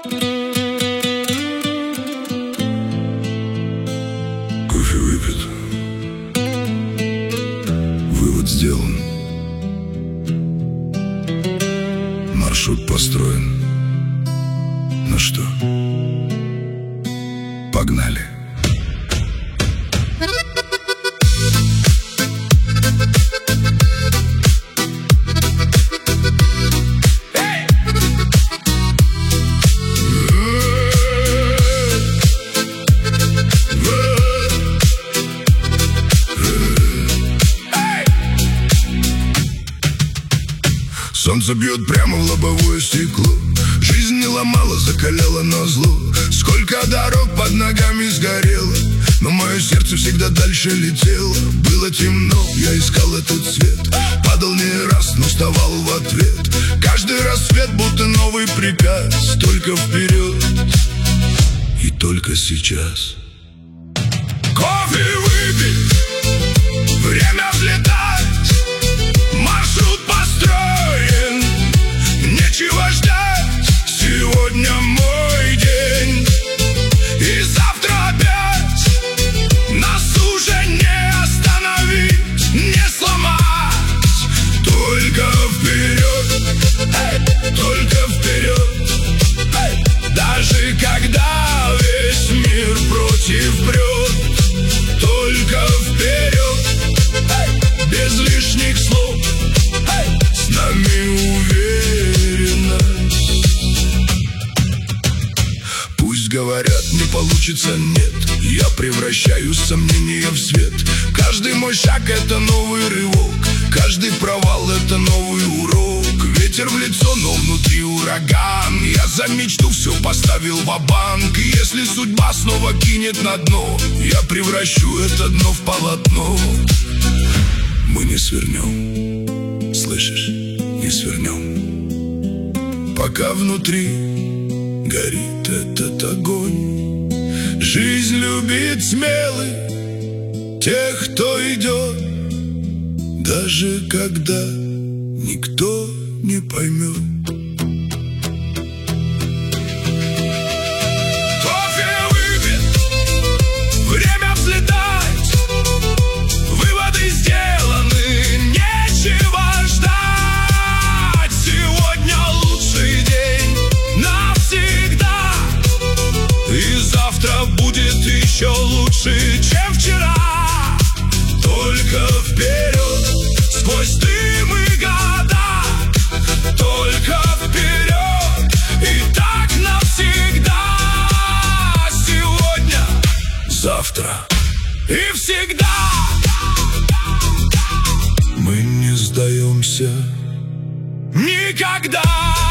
Кофе выпит, вывод сделан, маршрут построен. Ну что, погнали. Солнце бьет прямо в лобовое стекло. Жизнь не ломала, закаляла назло. Сколько дорог под ногами сгорело, но мое сердце всегда дальше летело. Было темно, я искал этот свет. Падал не раз, но вставал в ответ. Каждый рассвет будто новый приказ. Только вперед и только сейчас. Кофе выпить, время взлетать, маршрут построен, нечего ждать. Сегодня мой день, и завтра опять. Нас уже не остановить, не сломать. Только вперед, только вперед. Даже когда весь мир против брет. Только вперед, без лишних слов. С нами уверенность. Пусть говорят, не получится, нет. Я превращаю сомнения в свет. Каждый мой шаг — это новый рывок. Каждый провал — это новый урок. Ветер в лицо, но внутри ураган. Я за мечту все поставил ва-банк. И если судьба снова кинет на дно, я превращу это дно в полотно. Мы не свернем, слышишь, не свернем, пока внутри горит этот огонь. Жизнь любит смелых, тех, кто идет, даже когда никто не поймет. Кофе выпит, время взлетать, выводы сделаны, нечего ждать. Сегодня лучший день навсегда, и завтра будет еще лучше, чем вчера. Только вперед, сквозь дым и года. Только вперед, и так навсегда. Сегодня, завтра и всегда. Мы не сдаемся никогда.